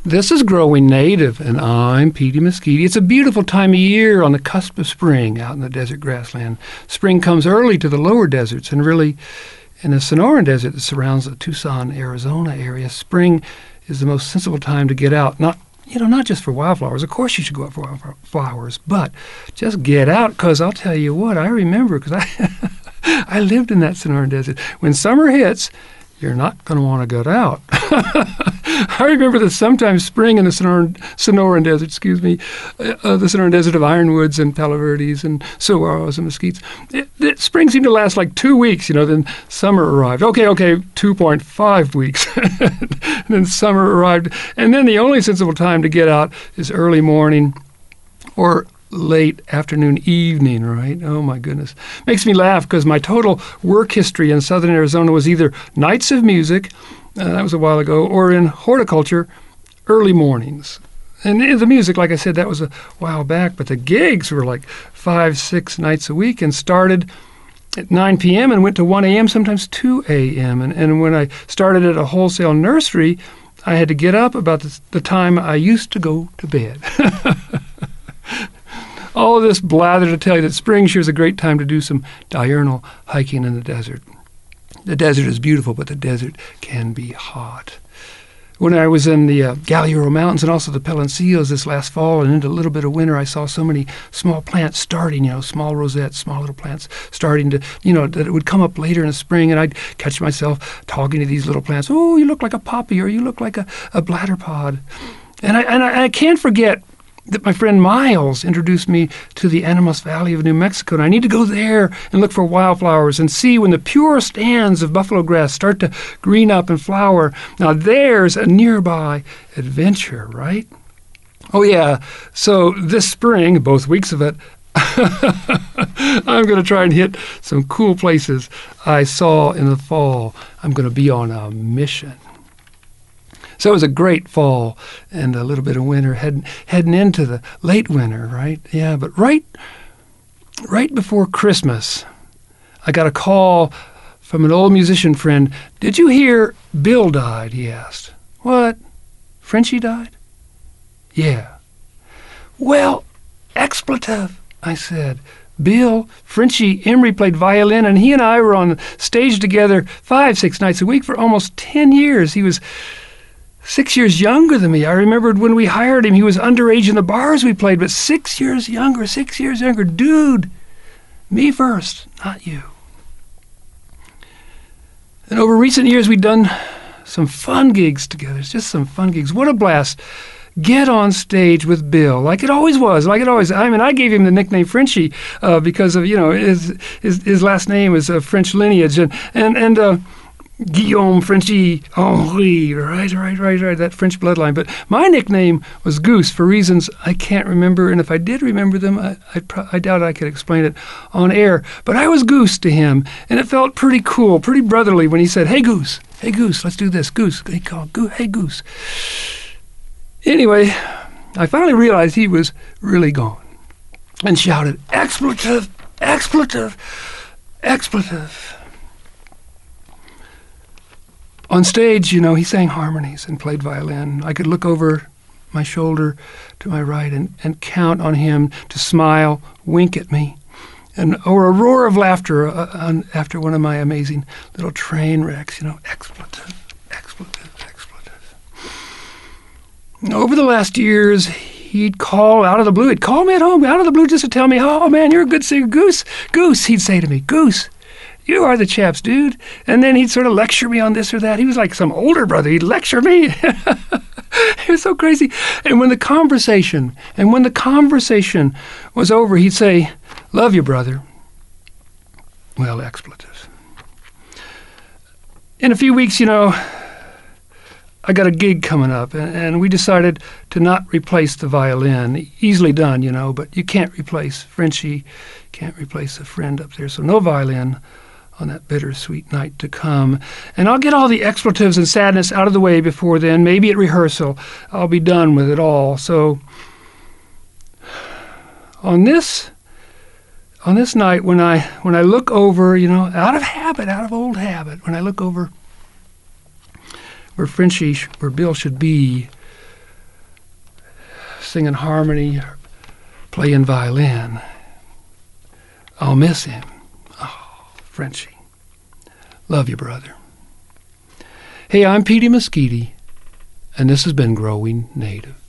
This is Growing Native, and I'm Petey Mesquite. It's a beautiful time of year on the cusp of spring out in the desert grassland. Spring comes early to the lower deserts, and really in the Sonoran Desert that surrounds the Tucson, Arizona area, spring is the most sensible time to get out. Not just for wildflowers. Of course you should go out for wildflowers, but just get out, because I'll tell you what, I remember, because I lived in that Sonoran Desert. When summer hits, you're not going to want to get out. I remember that sometimes spring in the Sonoran Desert, the Sonoran Desert of ironwoods and palo verdes and saguaros and mesquites, spring seemed to last like 2 weeks, then summer arrived. Okay, 2.5 weeks. And then summer arrived. And then the only sensible time to get out is early morning or late afternoon, evening, right? Oh, my goodness. Makes me laugh because my total work history in southern Arizona was either nights of music, that was a while ago, or in horticulture, early mornings. And the music, like I said, that was a while back, but the gigs were like 5-6 nights a week and started at 9 p.m. and went to 1 a.m., sometimes 2 a.m. And when I started at a wholesale nursery, I had to get up about the time I used to go to bed. All of this blather to tell you that spring sure is a great time to do some diurnal hiking in the desert. The desert is beautiful, but the desert can be hot. When I was in the Galiuro Mountains and also the Palancios this last fall and into a little bit of winter, I saw so many small plants starting, small rosettes, small little plants starting to, that it would come up later in the spring, and I'd catch myself talking to these little plants. Oh, you look like a poppy, or you look like a bladder pod. And I can't forget that my friend Miles introduced me to the Animas Valley of New Mexico, and I need to go there and look for wildflowers and see when the pure stands of buffalo grass start to green up and flower. Now there's a nearby adventure, right? Oh yeah, so this spring, both weeks of it, I'm going to try and hit some cool places I saw in the fall. I'm going to be on a mission. So it was a great fall and a little bit of winter, heading into the late winter, right? Yeah, but right before Christmas, I got a call from an old musician friend. Did you hear Bill died, he asked. What? Frenchie died? Yeah. Well, expletive, I said. Bill, Frenchie Emery played violin, and he and I were on stage together 5-6 nights a week for almost 10 years. He was 6 years younger than me. I remembered when we hired him, he was underage in the bars we played, but 6 years younger. Dude, me first, not you. And over recent years, we've done some fun gigs together. It's just some fun gigs. What a blast. Get on stage with Bill, like it always was, I mean, I gave him the nickname Frenchie because of, his last name is French lineage. And Guillaume, Frenchie, Henri, right, that French bloodline. But my nickname was Goose for reasons I can't remember, and if I did remember them, I doubt I could explain it on air. But I was Goose to him, and it felt pretty cool, pretty brotherly when he said, hey, Goose, let's do this. Goose, he called, hey, Goose. Anyway, I finally realized he was really gone and shouted, expletive, expletive, expletive. On stage, he sang harmonies and played violin. I could look over my shoulder to my right and count on him to smile, wink at me, or a roar of laughter after one of my amazing little train wrecks, expletive, expletive, expletive. Over the last years, he'd call out of the blue. He'd call me at home out of the blue just to tell me, oh, man, you're a good singer. Goose, he'd say to me, Goose, you are the chaps, dude. And then he'd sort of lecture me on this or that. He was like some older brother. He'd lecture me. It was so crazy. And when the conversation was over, he'd say, love you, brother. Well, expletive. In a few weeks, I got a gig coming up, and we decided to not replace the violin. Easily done, but you can't replace Frenchie, can't replace a friend up there. So no violin on that bittersweet night to come. And I'll get all the expletives and sadness out of the way before then. Maybe at rehearsal I'll be done with it all. So on this night, when I look over, out of old habit, when I look over where Bill should be, singing harmony, playing violin. I'll miss him. Oh, Frenchie. Love you, brother. Hey, I'm Petey Mesquite, and this has been Growing Native.